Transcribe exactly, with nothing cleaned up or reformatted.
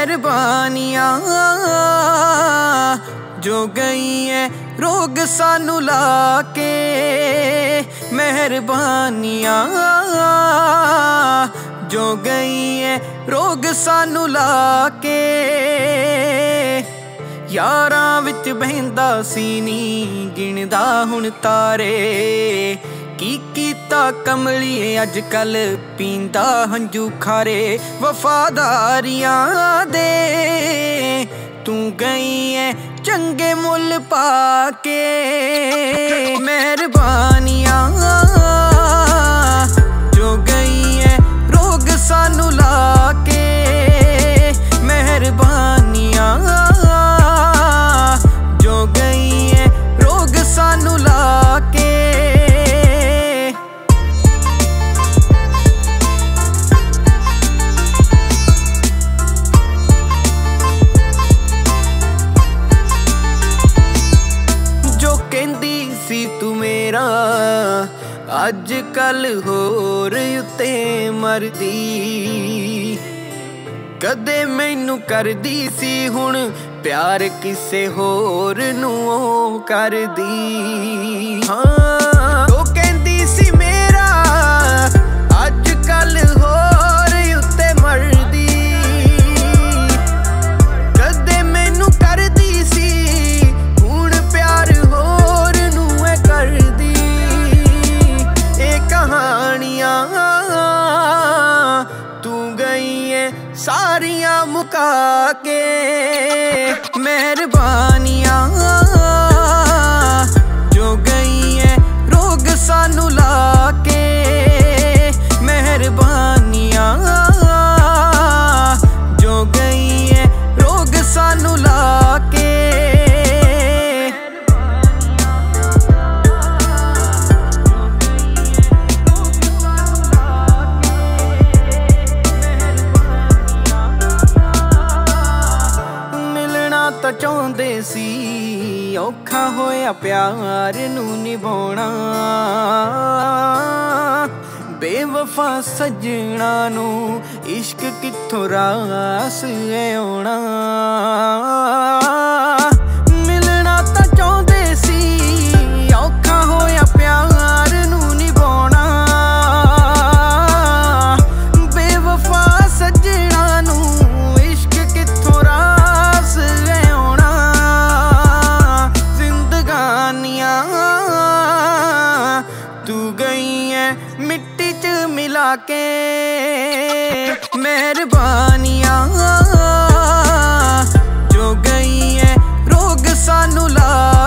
मेहरबानियां जो गई है रोग सानू लाके, मेहरबानियां जो गई है रोग सानू लाके। यारां विच बहिंदा सी नी गिणदा हुण तारे, की कीता कमलिए अज कल पींदा हंजू खारे। वफादारियां दे तू गई है चंगे मुल पाके, मेहरबानियां जो गई है रोग सानू लाके, मेहरबानियां जो गई है रोग सानू लाके। तू मेरा अज कल होर उत्ते मरदी, कदे मैनू करदी सी हुण प्यार किसे होर नू करदी। हाँ वो कहंदी सी मेरा अज कल होर उत्ते मरदी, कदे मैनू करदी सी हुण प्यार होर नू करदी। ए कहानियां तू गई है सारियां मुका के, मेहरबानियां जो गई है रोग सानू लाके, मेहरबानियां जो गई है रोग सानू लाके। ਤਾਂ ਚਾਹੁੰਦੇ ਸੀ ਔਖਾ ਹੋਇਆ ਪਿਆਰ ਨੂੰ ਨਿਭਾਉਣਾ, ਬੇਵਫਾ ਸੱਜਣਾ ਨੂੰ ਇਸ਼ਕ ਕਿੱਥੋਂ ਰਾਸ ਆਉਣਾ। ਮਿਲਣਾ ਤਾਂ ਚਾਹੁੰਦੇ ਸੀ ਔਖਾ ਹੋਇਆ ਪਿਆਰ ਨੂੰ ਨਿਭਾਉਣਾ, ਬੇਵਫਾ ਸੱਜਣਾ ਨੂੰ ਇਸ਼ਕ ਕਿੱਥੋਂ ਰਾਸ तू गई है मिट्टी च मिला के, मेहरबानियां जो गई है रोग सानू ला